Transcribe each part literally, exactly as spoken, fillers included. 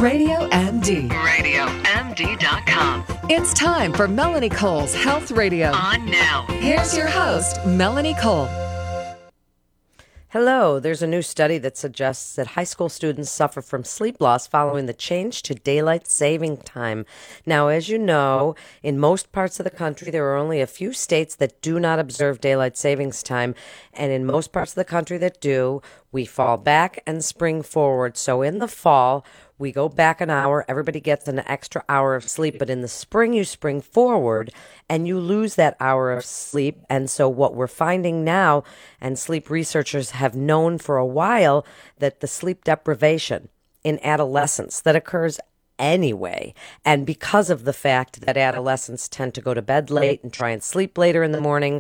Radio M D. radio M D dot com. It's time for Melanie Cole's Health Radio. On now. Here's your host, Melanie Cole. Hello, there's a new study that suggests that high school students suffer from sleep loss following the change to daylight saving time. Now, as you know, in most parts of the country, there are only a few states that do not observe daylight savings time, and in most parts of the country that do, we fall back and spring forward. So in the fall, we go back an hour, everybody gets an extra hour of sleep, but in the spring you spring forward and you lose that hour of sleep. And so what we're finding now, and sleep researchers have known for a while, that the sleep deprivation in adolescence that occurs anyway, and because of the fact that adolescents tend to go to bed late and try and sleep later in the morning,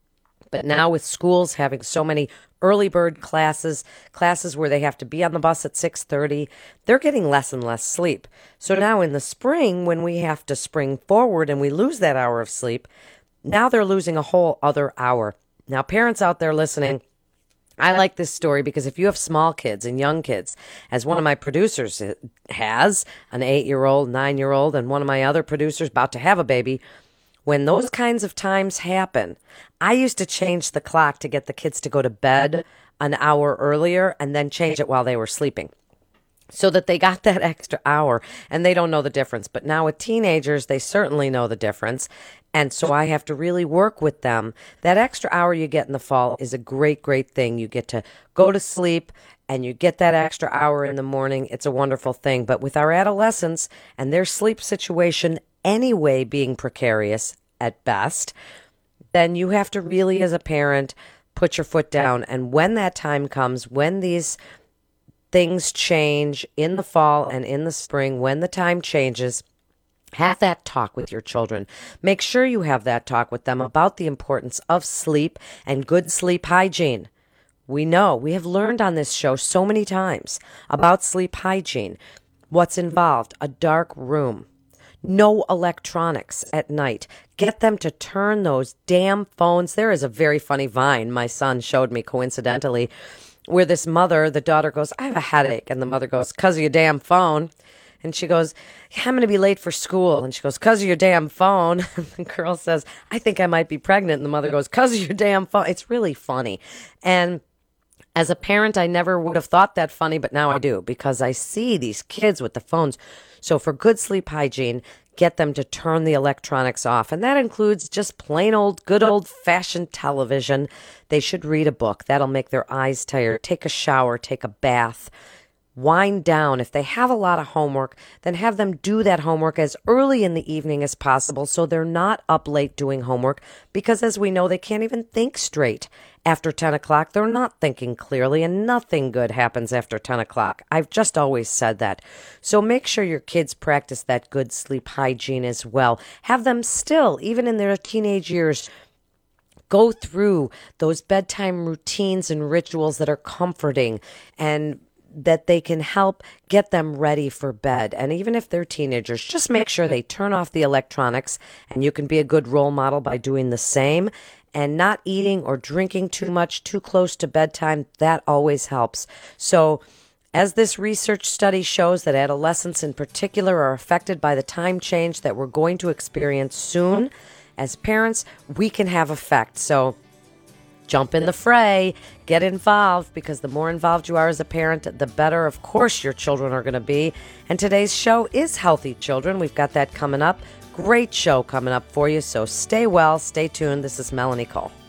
but now with schools having so many early bird classes, classes where they have to be on the bus at six thirty, they're getting less and less sleep. So now in the spring, when we have to spring forward and we lose that hour of sleep, now they're losing a whole other hour. Now, parents out there listening, I like this story because if you have small kids and young kids, as one of my producers has, an eight-year-old, nine-year-old, and one of my other producers about to have a baby, when those kinds of times happen, I used to change the clock to get the kids to go to bed an hour earlier and then change it while they were sleeping so that they got that extra hour, and they don't know the difference. But now with teenagers, they certainly know the difference, and so I have to really work with them. That extra hour you get in the fall is a great, great thing. You get to go to sleep, and you get that extra hour in the morning. It's a wonderful thing. But with our adolescents and their sleep situation anyway being precarious at best, then you have to really, as a parent, put your foot down. And when that time comes, when these things change in the fall and in the spring, when the time changes, have that talk with your children. Make sure you have that talk with them about the importance of sleep and good sleep hygiene. We know, we have learned on this show so many times about sleep hygiene. What's involved? A dark room. No electronics at night. Get them to turn those damn phones. There is a very funny Vine my son showed me coincidentally where this mother, the daughter goes, I have a headache. And the mother goes, because of your damn phone. And she goes, yeah, I'm going to be late for school. And she goes, because of your damn phone. And the girl says, I think I might be pregnant. And the mother goes, because of your damn phone. It's really funny. And as a parent, I never would have thought that funny, but now I do because I see these kids with the phones. So for good sleep hygiene, get them to turn the electronics off. And that includes just plain old, good old-fashioned television. They should read a book. That'll make their eyes tired. Take a shower, take a bath. Wind down. If they have a lot of homework, then have them do that homework as early in the evening as possible so they're not up late doing homework because, as we know, they can't even think straight. After ten o'clock, they're not thinking clearly, and nothing good happens after ten o'clock. I've just always said that. So make sure your kids practice that good sleep hygiene as well. Have them still, even in their teenage years, go through those bedtime routines and rituals that are comforting and that they can help get them ready for bed. And even if they're teenagers, just make sure they turn off the electronics, and you can be a good role model by doing the same. And not eating or drinking too much too close to bedtime, that always helps. So as this research study shows that adolescents in particular are affected by the time change that we're going to experience soon, as parents, we can have effect. So jump in the fray, get involved, because the more involved you are as a parent, the better, of course, your children are going to be. And today's show is Healthy Children. We've got that coming up. Great show coming up for you, so stay well, stay tuned. This is Melanie Cole.